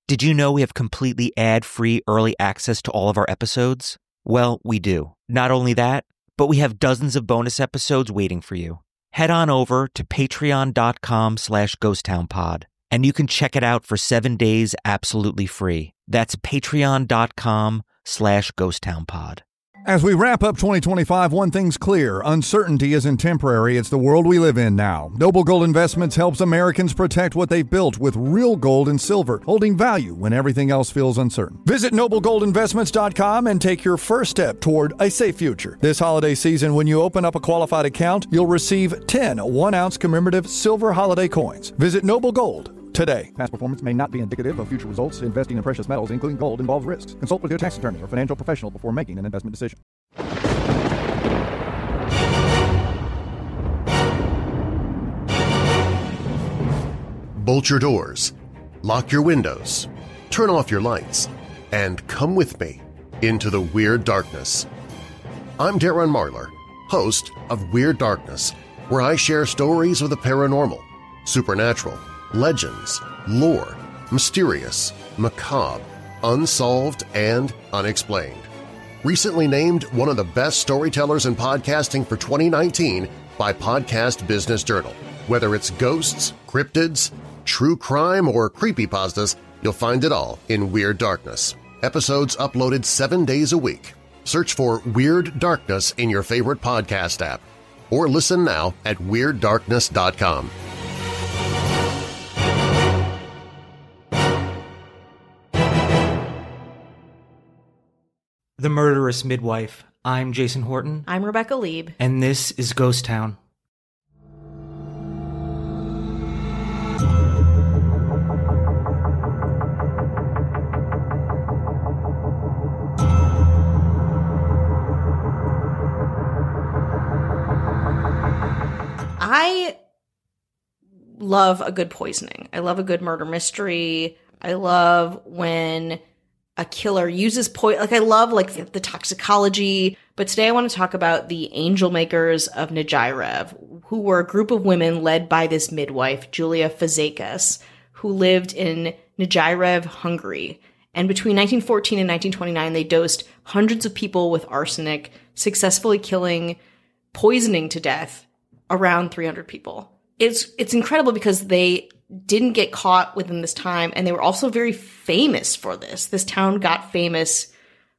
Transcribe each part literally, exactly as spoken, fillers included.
Did you know we have completely ad-free early access to all of our episodes? Well, we do. Not only that, but we have dozens of bonus episodes waiting for you. Head on over to patreon.com slash ghosttownpod, and you can check it out for seven days absolutely free. That's patreon.com slash ghosttownpod. As we wrap up twenty twenty-five, one thing's clear. Uncertainty isn't temporary. It's the world we live in now. Noble Gold Investments helps Americans protect what they've built with real gold and silver, holding value when everything else feels uncertain. Visit noble gold investments dot com and take your first step toward a safe future. This holiday season, when you open up a qualified account, you'll receive ten one-ounce commemorative silver holiday coins. Visit Noble Gold today. Past performance may not be indicative of future results. Investing in precious metals, including gold, involves risks. Consult with your tax attorney or financial professional before making an investment decision. Bolt your doors, lock your windows, turn off your lights, and come with me into the Weird Darkness. I'm Darren Marlar, host of Weird Darkness, where I share stories of the paranormal, supernatural, legends, lore, mysterious, macabre, unsolved, and unexplained. Recently named one of the best storytellers in podcasting for twenty nineteen by Podcast Business Journal. Whether it's ghosts, cryptids, true crime, or creepypastas, you'll find it all in Weird Darkness. Episodes uploaded seven days a week. Search for Weird Darkness in your favorite podcast app, or listen now at weird darkness dot com. The Murderous Midwife. I'm Jason Horton. I'm Rebecca Lieb. And this is Ghost Town. I love a good poisoning. I love a good murder mystery. I love when a killer uses poison. Like, I love, like, the toxicology. But today I want to talk about the angel makers of Nejarev, who were a group of women led by this midwife, Julia Fazekas, who lived in Nejarev, Hungary. And between nineteen fourteen and nineteen twenty-nine, they dosed hundreds of people with arsenic, successfully killing, poisoning to death around three hundred people. It's it's incredible because they didn't get caught within this time, and they were also very famous for this. This town got famous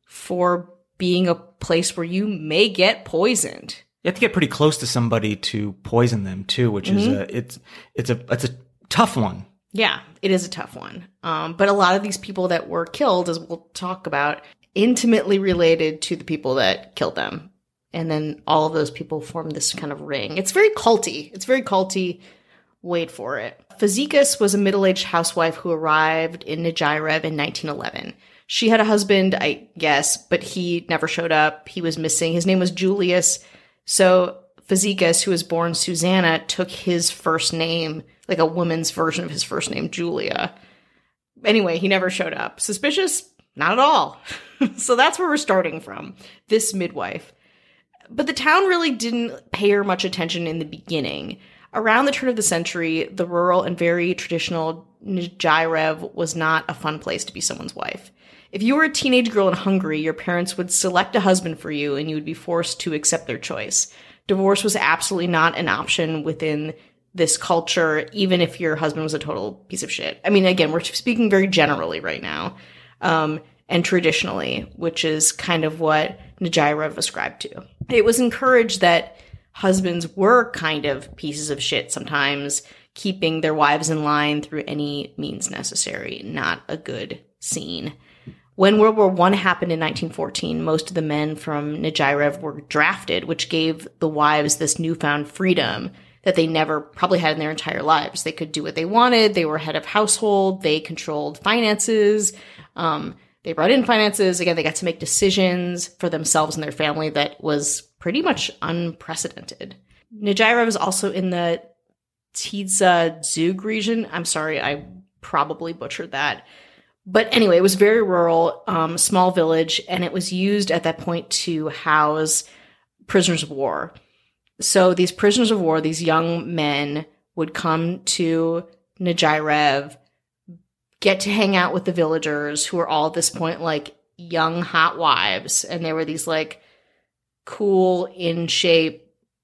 for being a place where you may get poisoned. You have to get pretty close to somebody to poison them too, which mm-hmm. is a it's it's a it's a tough one. Yeah, it is a tough one. Um, but a lot of these people that were killed, as we'll talk about, intimately related to the people that killed them. And then all of those people form this kind of ring. It's very culty. It's very culty. Wait for it. Fazekas was a middle-aged housewife who arrived in Nejarev in nineteen eleven. She had a husband, I guess, but he never showed up. He was missing. His name was Julius. So Fazekas, who was born Susanna, took his first name, like a woman's version of his first name, Julia. Anyway, he never showed up. Suspicious? Not at all. So that's where we're starting from, this midwife. But the town really didn't pay her much attention in the beginning. Around the turn of the century, the rural and very traditional Nejarev was not a fun place to be someone's wife. If you were a teenage girl in Hungary, your parents would select a husband for you and you would be forced to accept their choice. Divorce was absolutely not an option within this culture, even if your husband was a total piece of shit. I mean, again, we're speaking very generally right now, um, and traditionally, which is kind of what Nejarev ascribed to. It was encouraged that husbands were kind of pieces of shit sometimes, keeping their wives in line through any means necessary. Not a good scene. When World War One happened in nineteen fourteen, most of the men from Nejarev were drafted, which gave the wives this newfound freedom that they never probably had in their entire lives. They could do what they wanted. They were head of household. They controlled finances. Um, they brought in finances. Again, they got to make decisions for themselves and their family that was pretty much unprecedented. Nejarev is also in the Tidza Zug region. I'm sorry, I probably butchered that. But anyway, it was very rural, um, small village, and it was used at that point to house prisoners of war. So these prisoners of war, these young men, would come to Nejarev, get to hang out with the villagers who are all at this point like young hot wives, and they were these like cool, in shape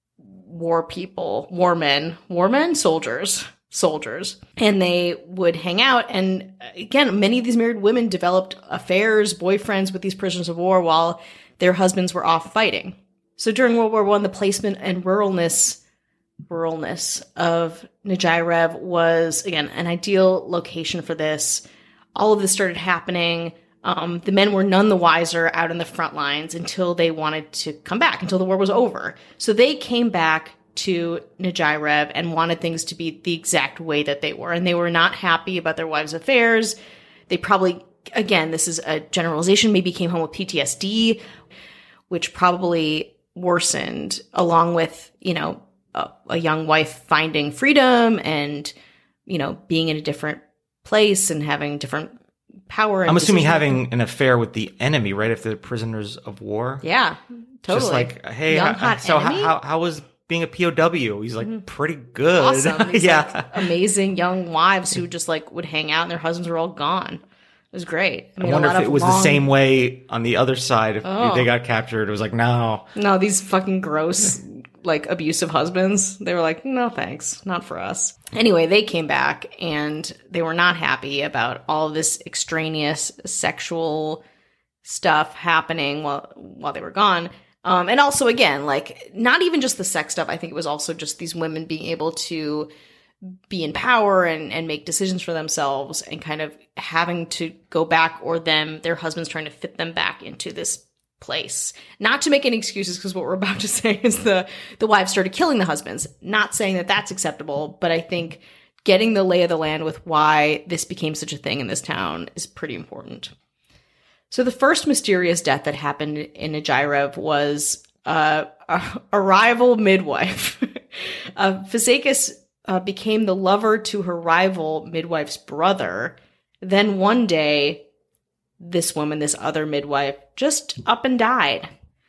war people, war men, war men, soldiers, soldiers. And they would hang out. And again, many of these married women developed affairs, boyfriends with these prisoners of war while their husbands were off fighting. So during World War One, the placement and ruralness, ruralness of Nejarev was, again, an ideal location for this. All of this started happening. Um, the men were none the wiser out in the front lines until they wanted to come back, until the war was over. So they came back to Nejarev and wanted things to be the exact way that they were. And they were not happy about their wives' affairs. They probably, again, this is a generalization, maybe came home with P T S D, which probably worsened along with, you know, a, a young wife finding freedom and, you know, being in a different place and having different power. And I'm assuming decision. having an affair with the enemy, right? If they're prisoners of war. Yeah, totally. Just like, hey, young, I, hot so enemy? how, how was being a P O W? He's like, mm-hmm. pretty good. Awesome. These, yeah. like, amazing young wives who just like would hang out and their husbands were all gone. It was great. I, I mean, wonder if it was long... the same way on the other side. If oh. they got captured, it was like, no. No, these fucking gross, like, abusive husbands. They were like, no, thanks. Not for us. Anyway, they came back and they were not happy about all of this extraneous sexual stuff happening while while they were gone. Um, and also, again, like, not even just the sex stuff. I think it was also just these women being able to be in power and, and make decisions for themselves and kind of having to go back, or them, their husbands trying to fit them back into this place. Not to make any excuses, because what we're about to say is the, the wives started killing the husbands. Not saying that that's acceptable, but I think getting the lay of the land with why this became such a thing in this town is pretty important. So the first mysterious death that happened in Nejarev was uh, a, a rival midwife. uh, Fazekas uh, became the lover to her rival midwife's brother. Then one day, this woman, this other midwife, just up and died.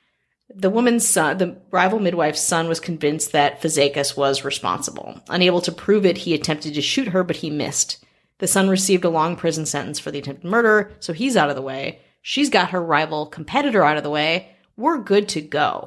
The woman's son, the rival midwife's son, was convinced that Fazekas was responsible. Unable to prove it, he attempted to shoot her, but he missed. The son received a long prison sentence for the attempted murder, so he's out of the way. She's got her rival competitor out of the way. We're good to go.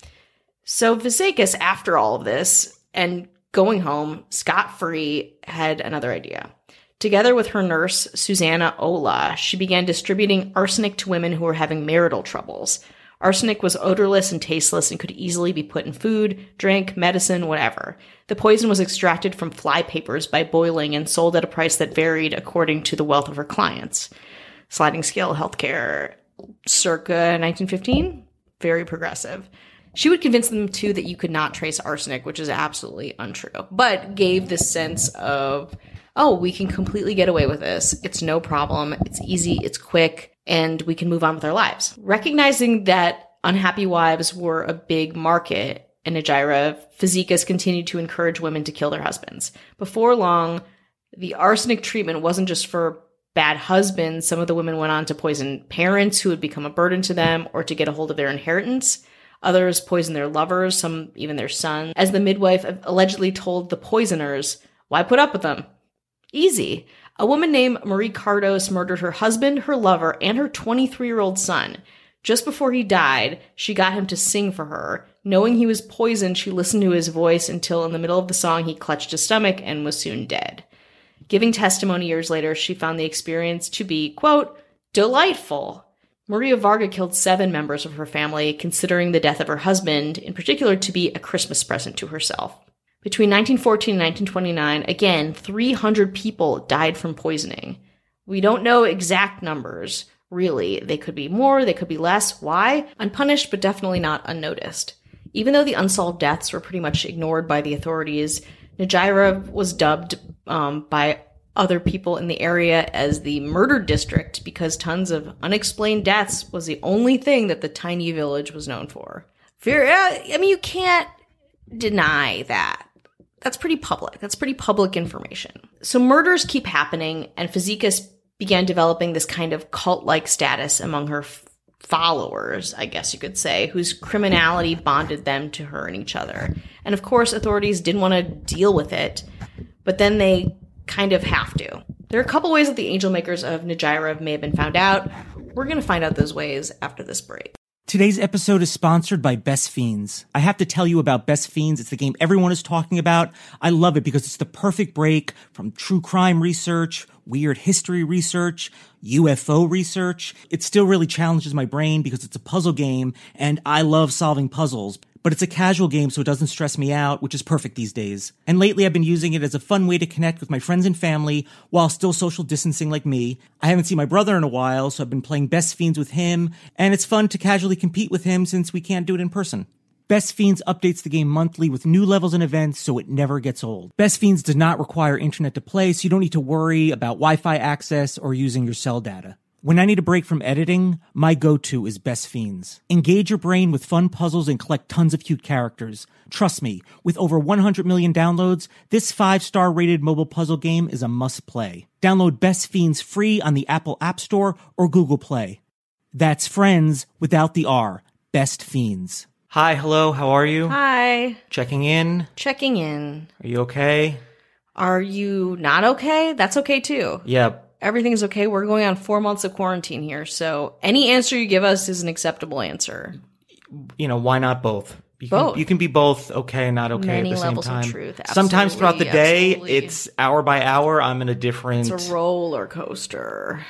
So Fazekas, after all of this, and going home scot-free, had another idea. Together with her nurse, Susanna Ola, she began distributing arsenic to women who were having marital troubles. Arsenic was odorless and tasteless and could easily be put in food, drink, medicine, whatever. The poison was extracted from fly papers by boiling and sold at a price that varied according to the wealth of her clients. Sliding scale healthcare, circa nineteen fifteen, very progressive. She would convince them, too, that you could not trace arsenic, which is absolutely untrue, but gave this sense of, oh, we can completely get away with this. It's no problem. It's easy. It's quick. And we can move on with our lives. Recognizing that unhappy wives were a big market in Nejarev, Fazekas continued to encourage women to kill their husbands. Before long, the arsenic treatment wasn't just for bad husbands. Some of the women went on to poison parents who would become a burden to them or to get a hold of their inheritance. Others poisoned their lovers, some even their sons. As the midwife allegedly told the poisoners, why put up with them? Easy. A woman named Marie Cardos murdered her husband, her lover, and her twenty-three-year-old son. Just before he died, she got him to sing for her. Knowing he was poisoned, she listened to his voice until in the middle of the song he clutched his stomach and was soon dead. Giving testimony years later, she found the experience to be, quote, delightful. Maria Varga killed seven members of her family, considering the death of her husband, in particular, to be a Christmas present to herself. Between nineteen fourteen and nineteen twenty-nine, again, three hundred people died from poisoning. We don't know exact numbers, really. They could be more, they could be less. Why? Unpunished, but definitely not unnoticed. Even though the unsolved deaths were pretty much ignored by the authorities, Nejarev was dubbed um, by other people in the area as the murder district because tons of unexplained deaths was the only thing that the tiny village was known for. Very, I mean, you can't deny that. That's pretty public. That's pretty public information. So murders keep happening, and Fazekas began developing this kind of cult-like status among her f- followers, I guess you could say, whose criminality bonded them to her and each other. And of course, authorities didn't want to deal with it, but then they kind of have to. There are a couple ways that the angel makers of Nagira may have been found out. We're going to find out those ways after this break. Today's episode is sponsored by Best Fiends. I have to tell you about Best Fiends. It's the game everyone is talking about. I love it because it's the perfect break from true crime research, weird history research, U F O research. It still really challenges my brain because it's a puzzle game, and I love solving puzzles. But it's a casual game, so it doesn't stress me out, which is perfect these days. And lately I've been using it as a fun way to connect with my friends and family while still social distancing like me. I haven't seen my brother in a while, so I've been playing Best Fiends with him, and it's fun to casually compete with him since we can't do it in person. Best Fiends updates the game monthly with new levels and events, so it never gets old. Best Fiends does not require internet to play, so you don't need to worry about Wi-Fi access or using your cell data. When I need a break from editing, my go-to is Best Fiends. Engage your brain with fun puzzles and collect tons of cute characters. Trust me, with over one hundred million downloads, this five-star rated mobile puzzle game is a must-play. Download Best Fiends free on the Apple App Store or Google Play. That's friends without the R. Best Fiends. Hi, hello, how are you? Hi. Checking in. Checking in. Are you okay? Are you not okay? That's okay too. Yeah. Everything's okay. We're going on four months of quarantine here, so any answer you give us is an acceptable answer. You know, why not both? You Both. Can, you can be both okay and not okay Many at the same levels of time. truth. Sometimes throughout the Absolutely, day, absolutely. it's hour by hour. I'm in a different. It's a roller coaster.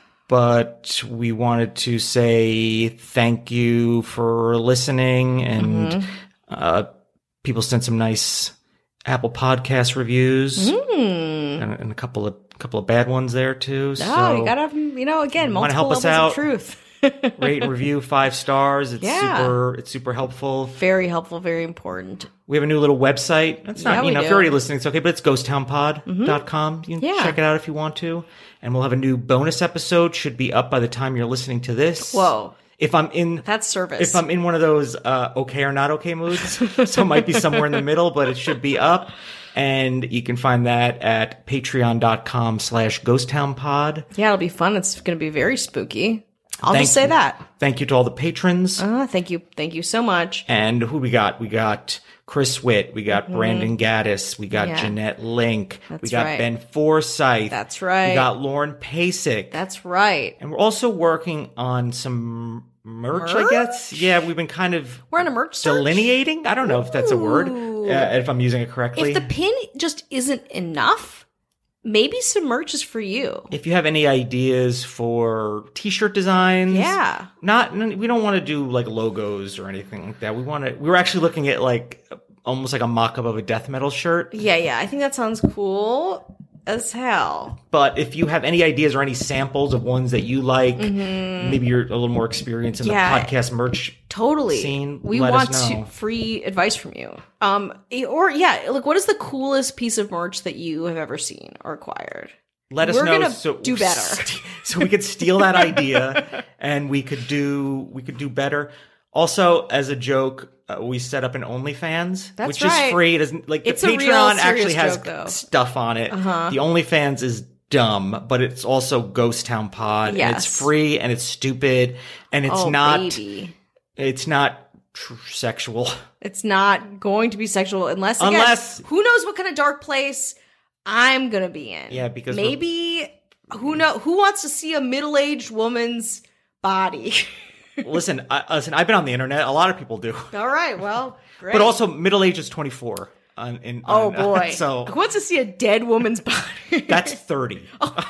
But we wanted to say thank you for listening, and Mm-hmm. uh, people sent some nice Apple Podcast reviews, Mm. and, and a couple of couple of bad ones there too. Oh, so you gotta, you know, again, wanna multiple help us levels out? of truth. rate and review five stars. It's Yeah. super. It's super helpful. Very helpful, very important. We have a new little website. It's not, Yeah, you we know, if do. you're already listening, it's okay, but it's ghost town pod dot com. You can Yeah. check it out if you want to. And we'll have a new bonus episode. Should be up by the time you're listening to this. Whoa. If I'm in That's service. if I'm in one of those uh, okay or not okay moods, so it might be somewhere in the middle, but it should be up. And you can find that at patreon.com slash ghosttownpod. Yeah, it'll be fun. It's going to be very spooky. I'll Thank just say you. that. Thank you to all the patrons. Uh, thank you. Thank you so much. And who we got? We got Chris Witt. We got Brandon Gaddis. We got Mm-hmm. Yeah. Jeanette Link. That's we got right. Ben Forsyth. That's right. We got Lauren Pasick. That's right. And we're also working on some merch, I guess. Merch? Yeah, we've been kind of We're on a merch search? delineating. I don't know if that's a word, Ooh. uh, if I'm using it correctly. If the pin just isn't enough, maybe some merch is for you. If you have any ideas for t-shirt designs, Yeah. not we don't want to do like logos or anything like that. We want to. We were actually looking at like almost like a mock-up of a death metal shirt. Yeah, yeah. I think that sounds cool as hell. But if you have any ideas or any samples of ones that you like, maybe you're a little more experienced in Mm-hmm. Yeah. the podcast merch Totally. scene, We let want us know. to, free advice from you. Um, or yeah, like what is the coolest piece of merch that you have ever seen or acquired? Let us We're know gonna so do better. so we could steal that idea and we could do we could do better. Also, as a joke, uh, we set up an OnlyFans, That's which right. is free. It doesn't like It's the a real Patreon serious actually has joke, though. stuff on it. Uh-huh. The OnlyFans is dumb, but it's also Ghost Town Pod, and Yes. it's free and it's stupid and it's Oh, not baby. it's not tr- sexual. It's not going to be sexual unless, again, Unless- who knows what kind of dark place I'm gonna be in. Yeah, because we're- maybe who know who wants to see a middle-aged woman's body. listen, I, listen. I've been on the internet. A lot of people do, All right, well, great. but also middle age is twenty-four. On, in, oh on, boy, so who wants to see a dead woman's body? that's thirty.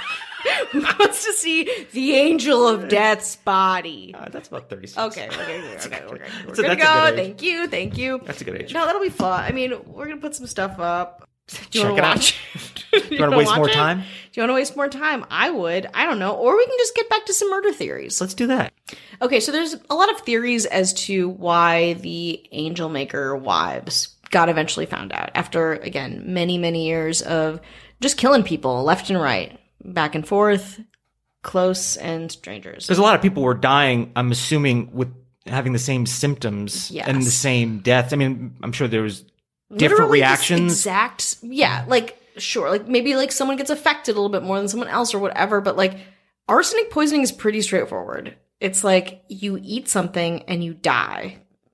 Who wants to see the angel of death's body? Uh, that's about thirty-six. Okay, okay, okay, okay. We're, we're So gonna that's a go. good age. Thank you, thank you. That's a good age. No, that'll be fun. I mean, we're gonna put some stuff up. Do you Check want it to out. watch? Do you want to waste more time? Do you want to waste more time? I would. I don't know. Or we can just get back to some murder theories. Let's do that. Okay, so there's a lot of theories as to why the angel maker wives got eventually found out after, again, many, many years of just killing people left and right, back and forth, close and strangers. Because a lot of people were dying, I'm assuming, with having the same symptoms Yes. and the same deaths. I mean, I'm sure there was different Literally this reactions. Exact, yeah, like sure, like maybe like someone gets affected a little bit more than someone else or whatever, but like arsenic poisoning is pretty straightforward. It's like you eat something and you die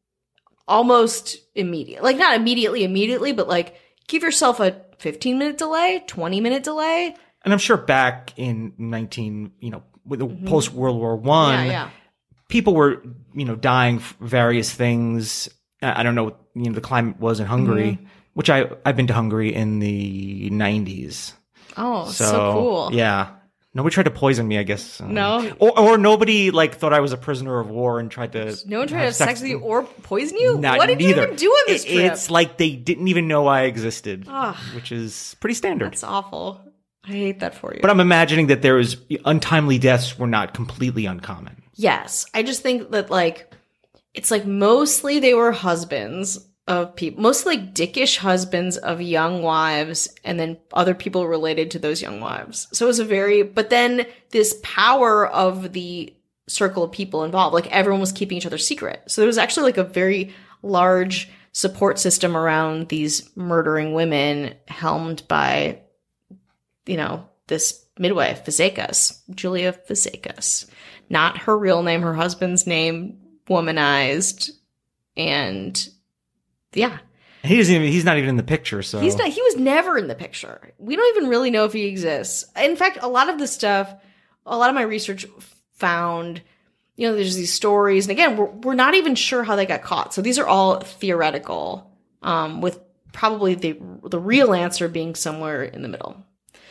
almost immediate, like not immediately, immediately, but like give yourself a fifteen minute delay, twenty minute delay. And I'm sure back in nineteen, you know, with the Mm-hmm. post World War One, Yeah, yeah. people were, you know, dying for various things. I I don't know what, you know, the climate was in Hungary, Mm-hmm. which I, I've been to Hungary in the nineties. Oh, so, So, cool. Yeah. Nobody tried to poison me, I guess. Um, No? Or, or nobody, like, thought I was a prisoner of war and tried to. No one tried to have sex with you me. or poison you? Not What did neither. you even do on this It- trip? It's like they didn't even know I existed, Ugh. which is pretty standard. That's awful. I hate that for you. But I'm imagining that there was untimely deaths were not completely uncommon. Yes. I just think that, like, it's like mostly they were husbands of people, mostly like dickish husbands of young wives, and then other people related to those young wives. So it was a very, but then this power of the circle of people involved, like everyone was keeping each other secret. So there was actually like a very large support system around these murdering women, helmed by, you know, this midwife, Fazekas, Julia Fazekas. Not her real name, her husband's name, womanized, and yeah. He doesn't even, he's not even in the picture, so. He's not, he was never in the picture. We don't even really know if he exists. In fact, a lot of the stuff, a lot of my research found, you know, there's these stories, and again, we're, we're not even sure how they got caught. So these are all theoretical, um, with probably the the real answer being somewhere in the middle.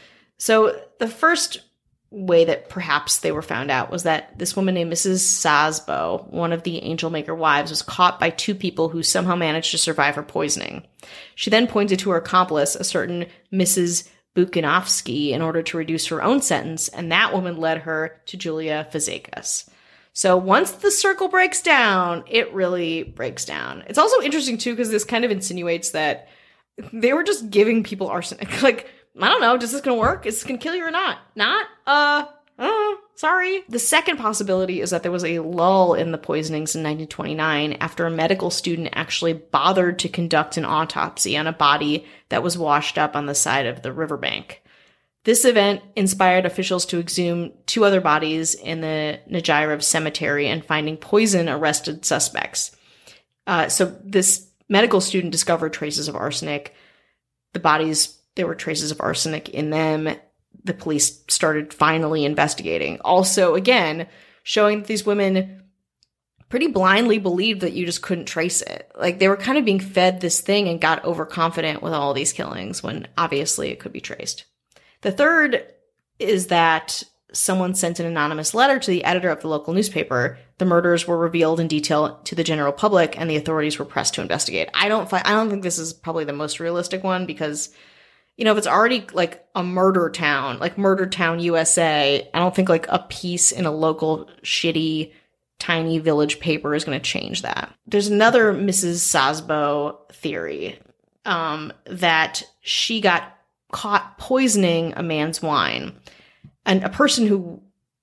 So the first way that perhaps they were found out was that this woman named Missus Sasbo, one of the Angel Maker wives, was caught by two people who somehow managed to survive her poisoning. She then pointed to her accomplice, a certain Missus Bukanovsky, in order to reduce her own sentence, and that woman led her to Julia Fazekas. So once the circle breaks down, it really breaks down. It's also interesting, too, because this kind of insinuates that they were just giving people arsenic. Like, I don't know, is this going to work? Is this going to kill you or not? Not? Uh, uh, sorry. The second possibility is that there was a lull in the poisonings in nineteen twenty-nine after a medical student actually bothered to conduct an autopsy on a body that was washed up on the side of the riverbank. This event inspired officials to exhume two other bodies in the Najirev cemetery, and finding poison arrested suspects. Uh, so this medical student discovered traces of arsenic. The bodies, there were traces of arsenic in them. The police started finally investigating. Also, again, showing that these women pretty blindly believed that you just couldn't trace it. Like, they were kind of being fed this thing and got overconfident with all these killings when obviously it could be traced. The third is that someone sent an anonymous letter to the editor of the local newspaper. The murders were revealed in detail to the general public, and the authorities were pressed to investigate. I don't fi- I don't think this is probably the most realistic one, because, you know, if it's already like a murder town, like Murder Town, U S A, I don't think like a piece in a local shitty tiny village paper is going to change that. There's another Missus Sasbo theory, um, that she got caught poisoning a man's wine. And a person who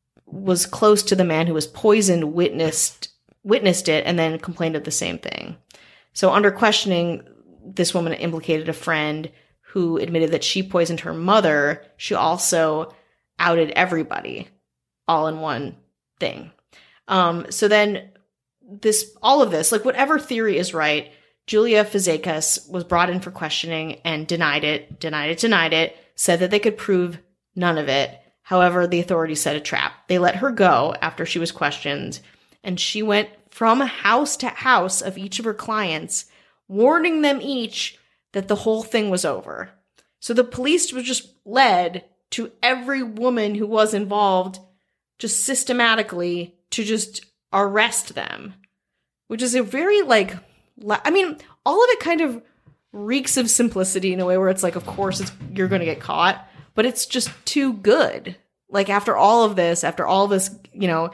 was close to the man who was poisoned witnessed witnessed it and then complained of the same thing. So under questioning, this woman implicated a friend who admitted that she poisoned her mother. She also outed everybody all in one thing. Um, so then this, all of this, like whatever theory is right, Julia Fazekas was brought in for questioning and denied it, denied it, denied it, said that they could prove none of it. However, the authorities set a trap. They let her go after she was questioned, and she went from house to house of each of her clients, warning them each that the whole thing was over. So the police was just led to every woman who was involved, just systematically to just arrest them, which is a very, like, I mean, all of it kind of reeks of simplicity in a way where it's like, of course it's, you're going to get caught, but it's just too good. Like, after all of this, after all this, you know,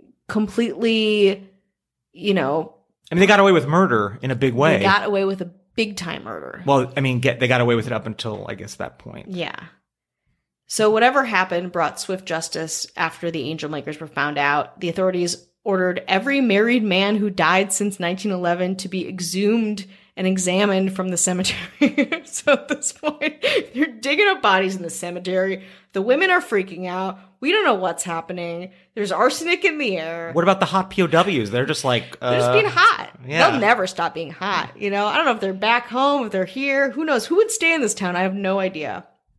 completely, you know. I mean, they got away with murder in a big way. They got away with a big time murder. Well, I mean, get, they got away with it up until, I guess, that point. Yeah. So whatever happened brought swift justice after the Angel Makers were found out. The authorities ordered every married man who died since nineteen eleven to be exhumed and examined from the cemetery. So at this point, they're digging up bodies in the cemetery. The women are freaking out. We don't know what's happening. There's arsenic in the air. What about the hot P O Ws? They're just like... Uh, they're just being hot. Yeah. They'll never stop being hot. You know, I don't know if they're back home, if they're here. Who knows? Who would stay in this town? I have no idea.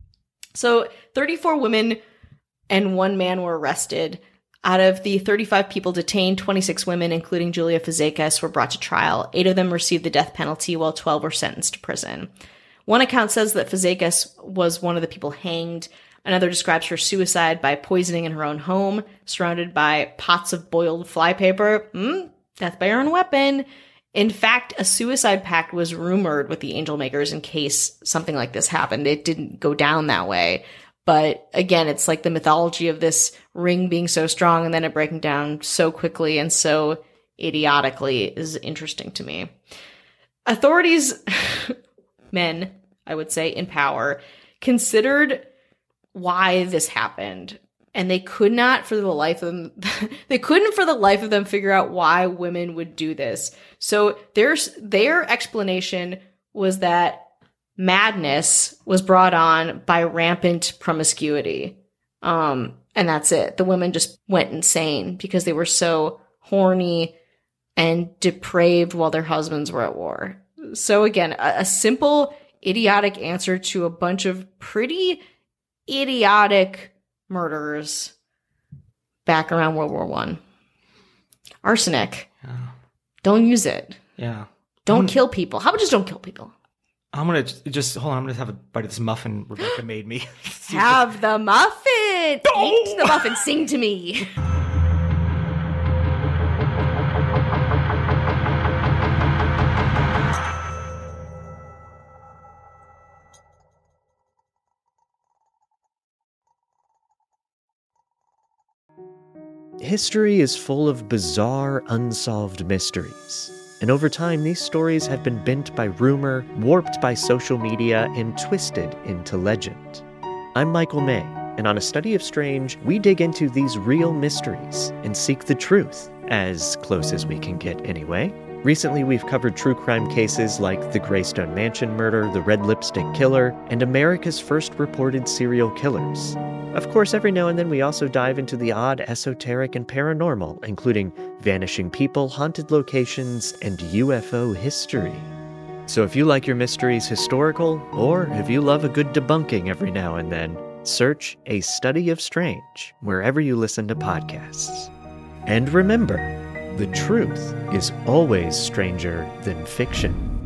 So thirty-four women and one man were arrested. Out of the thirty-five people detained, twenty-six women, including Julia Fazekas, were brought to trial. Eight of them received the death penalty, while twelve were sentenced to prison. One account says that Fazekas was one of the people hanged. Another describes her suicide by poisoning in her own home, surrounded by pots of boiled flypaper. Hmm, death by your own weapon. In fact, a suicide pact was rumored with the Angel Makers in case something like this happened. It didn't go down that way. But again, it's like the mythology of this ring being so strong and then it breaking down so quickly and so idiotically is interesting to me. Authorities, men, I would say, in power, considered why this happened. And they could not for the life of them, they couldn't for the life of them figure out why women would do this. So there's, their explanation was that madness was brought on by rampant promiscuity. Um, and that's it. The women just went insane because they were so horny and depraved while their husbands were at war. So again, a, a simple, idiotic answer to a bunch of pretty idiotic murders back around World War One. Arsenic. Yeah. Don't use it. Yeah. Don't I'm, kill people. How about just don't kill people? I'm going to just, hold on, I'm going to have a bite of this muffin Rebecca made me. Have the muffin! Oh! Eat the muffin, sing to me. History is full of bizarre, unsolved mysteries. And over time, these stories have been bent by rumor, warped by social media, and twisted into legend. I'm Michael May, and on A Study of Strange, we dig into these real mysteries and seek the truth, as close as we can get anyway. Recently, we've covered true crime cases like the Greystone Mansion murder, the Red Lipstick Killer, and America's first reported serial killers. Of course, every now and then we also dive into the odd, esoteric, and paranormal, including vanishing people, haunted locations, and U F O history. So if you like your mysteries historical, or if you love a good debunking every now and then, search A Study of Strange wherever you listen to podcasts. And remember, the truth is always stranger than fiction.